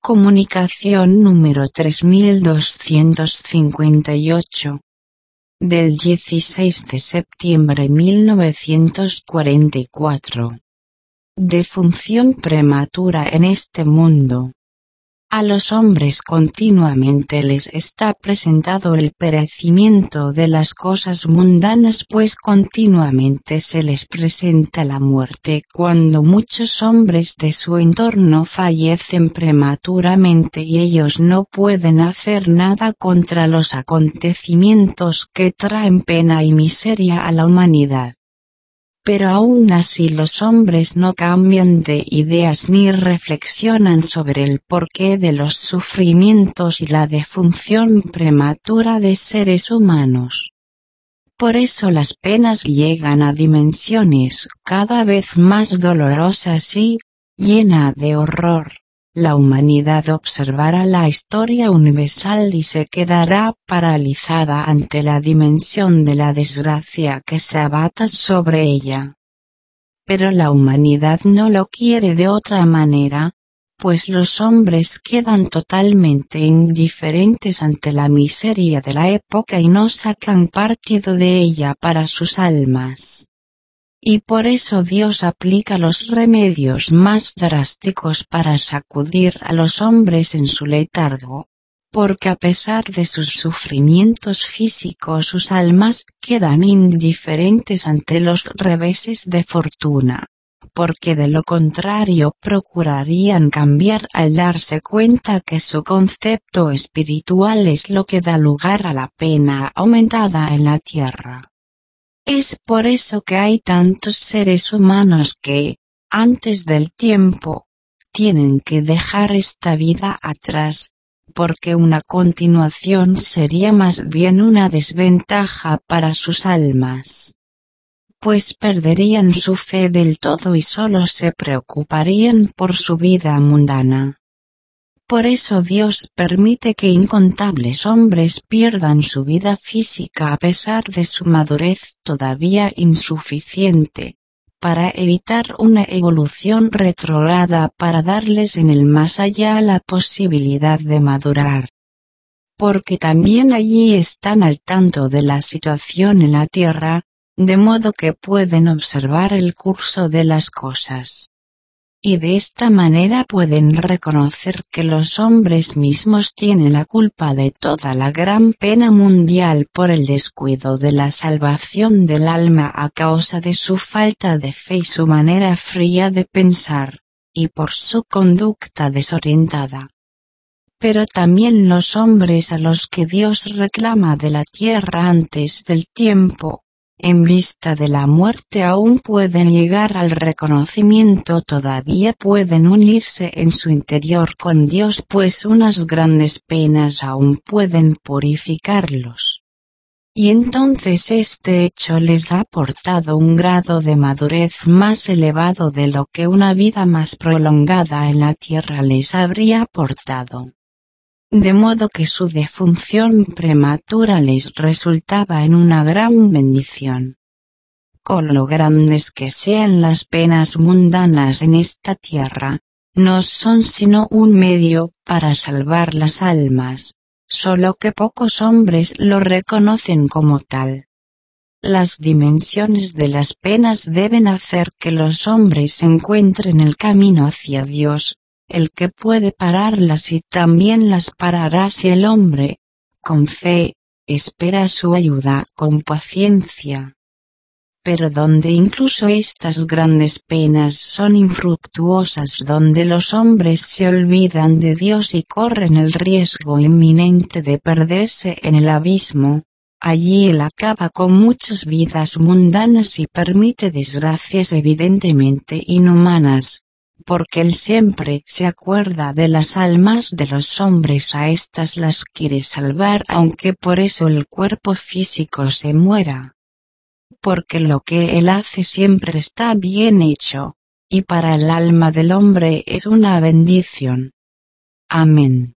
Comunicación número 3258. Del 16 de septiembre 1944. Defunción prematura en este mundo. A los hombres continuamente les está presentado el perecimiento de las cosas mundanas, pues continuamente se les presenta la muerte cuando muchos hombres de su entorno fallecen prematuramente y ellos no pueden hacer nada contra los acontecimientos que traen pena y miseria a la humanidad. Pero aún así los hombres no cambian de ideas ni reflexionan sobre el porqué de los sufrimientos y la defunción prematura de seres humanos. Por eso las penas llegan a dimensiones cada vez más dolorosas y, llena de horror, la humanidad observará la historia universal y se quedará paralizada ante la dimensión de la desgracia que se abata sobre ella. Pero la humanidad no lo quiere de otra manera, pues los hombres quedan totalmente indiferentes ante la miseria de la época y no sacan partido de ella para sus almas. Y por eso Dios aplica los remedios más drásticos para sacudir a los hombres en su letargo, porque a pesar de sus sufrimientos físicos sus almas quedan indiferentes ante los reveses de fortuna, porque de lo contrario procurarían cambiar al darse cuenta que su concepto espiritual es lo que da lugar a la pena aumentada en la tierra. Es por eso que hay tantos seres humanos que, antes del tiempo, tienen que dejar esta vida atrás, porque una continuación sería más bien una desventaja para sus almas. Pues perderían su fe del todo y solo se preocuparían por su vida mundana. Por eso Dios permite que incontables hombres pierdan su vida física a pesar de su madurez todavía insuficiente, para evitar una evolución retrógrada para darles en el más allá la posibilidad de madurar. Porque también allí están al tanto de la situación en la tierra, de modo que pueden observar el curso de las cosas. Y de esta manera pueden reconocer que los hombres mismos tienen la culpa de toda la gran pena mundial por el descuido de la salvación del alma a causa de su falta de fe y su manera fría de pensar, y por su conducta desorientada. Pero también los hombres a los que Dios reclama de la tierra antes del tiempo, en vista de la muerte aún pueden llegar al reconocimiento, todavía pueden unirse en su interior con Dios, pues unas grandes penas aún pueden purificarlos. Y entonces este hecho les ha aportado un grado de madurez más elevado de lo que una vida más prolongada en la tierra les habría aportado. De modo que su defunción prematura les resultaba en una gran bendición. Con lo grandes que sean las penas mundanas en esta tierra, no son sino un medio para salvar las almas, solo que pocos hombres lo reconocen como tal. Las dimensiones de las penas deben hacer que los hombres encuentren el camino hacia Dios, el que puede pararlas y también las parará si el hombre, con fe, espera su ayuda con paciencia. Pero donde incluso estas grandes penas son infructuosas, donde los hombres se olvidan de Dios y corren el riesgo inminente de perderse en el abismo, allí Él acaba con muchas vidas mundanas y permite desgracias evidentemente inhumanas, porque Él siempre se acuerda de las almas de los hombres, a estas las quiere salvar aunque por eso el cuerpo físico se muera. Porque lo que Él hace siempre está bien hecho, y para el alma del hombre es una bendición. Amén.